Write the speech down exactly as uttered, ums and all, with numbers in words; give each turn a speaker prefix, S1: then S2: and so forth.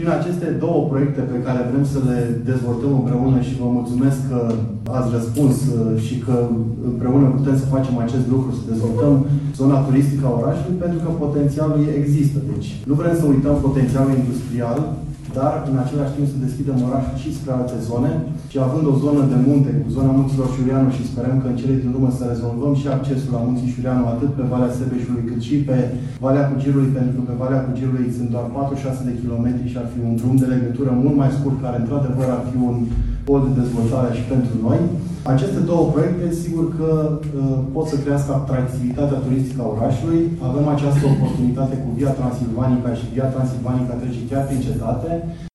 S1: Prin aceste două proiecte pe care vrem să le dezvoltăm împreună și vă mulțumesc că ați răspuns și că împreună putem să facem acest lucru, să dezvoltăm zona turistică a orașului, pentru că potențialul există. Deci nu vrem să uităm potențialul industrial, dar în același timp să deschidem orașul și spre alte zone și având o zonă de munte, cu zona Munților Șurianu, și sperăm că în cele din urmă să rezolvăm și accesul la Munții Șurianu atât pe Valea Sebeșului cât și pe Valea Cugirului, pentru că pe Valea Cugirului sunt doar patruzeci și șase de kilometri și ar fi un drum de legătură mult mai scurt, care într-adevăr ar fi un pol de dezvoltare și pentru noi. Aceste două proiecte, sigur că uh, pot să crească atractivitatea turistică a orașului. Avem această oportunitate cu Via Transilvanica și Via Transilvanica trece chiar prin cetate.